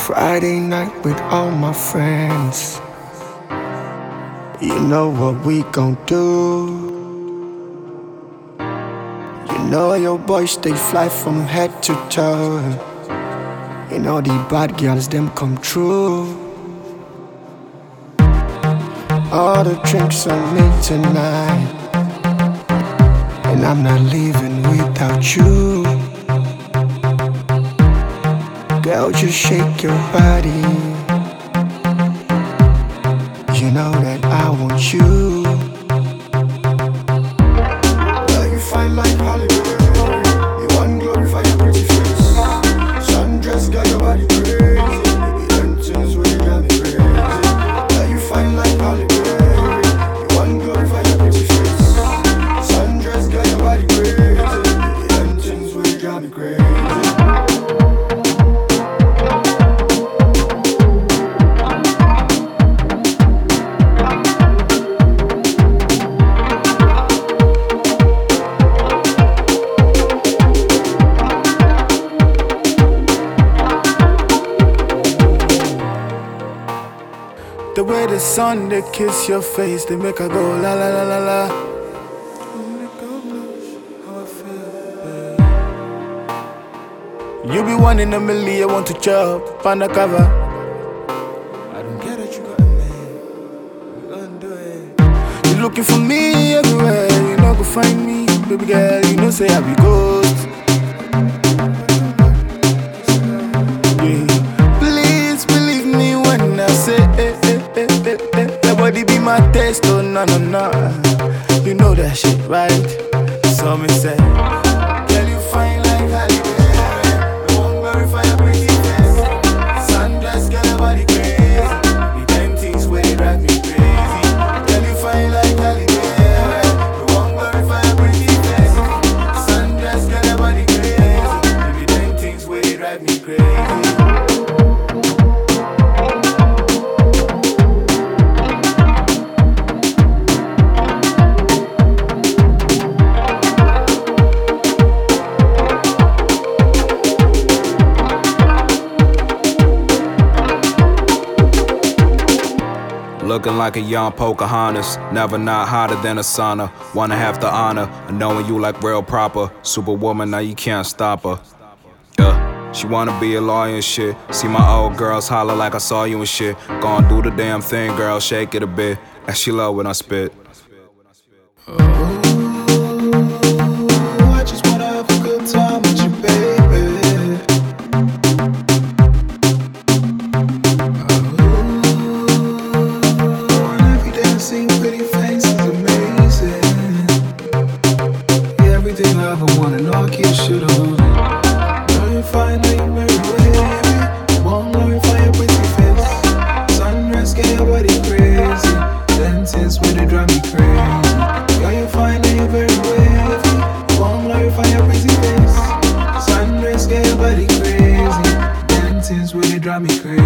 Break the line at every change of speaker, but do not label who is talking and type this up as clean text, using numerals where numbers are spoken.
Friday night with all my friends. You know what we gon' do. You know your boys stay fly from head to toe. You know the bad girls them come true. All the drinks on me tonight, and I'm not leaving without you. Girl, just shake your body. You know that I want you. Girl, you fine like Hollywood. You want glorify your pretty face. Sundress got your body crazy. Baby, entrance will drive me crazy. Girl, you fine like Hollywood. You want glorify your pretty face. Sundress got your body crazy. Baby, entrance will drive me crazy.
The way the sun, they kiss your face, they make her go la la la la la. You be one in a million, want to chop undercover. I don't care that you got a man, we gon' do it. You looking for me everywhere, you know go find me, baby girl. You know say I be ghost. Yeah. Please believe me when I say that body be my taste, oh no no no. You know that shit, right? So me say, girl you fine like Hollywood. I won't verify your pretty face. Sundress, girl your body crazy. The damn things where they drive me crazy. Girl you fine like Hollywood. I won't verify your pretty face. Sundress, girl your body crazy. The damn things where they drive me crazy.
Looking like a young Pocahontas, never not hotter than a sauna. Wanna have the honor of knowing you like real proper. Superwoman, now you can't stop her. Yeah, she wanna be a lawyer and shit. See my old girls holler like I saw you and shit. Gon' do the damn thing, girl, shake it a bit. And she love when I spit.
I just wanna have a good time with you, baby. Seeing pretty faces, amazing. Yeah, everything I ever wanted, no, I keep shit on it. Now you find that you're very baby. Won't glorify your pretty face. Sundress, get your body crazy. Dentists with it drive me crazy. Yeah, you find that you're very wavy. Won't glorify your pretty face. Sundress, get your body crazy. Dentists with it drive me crazy.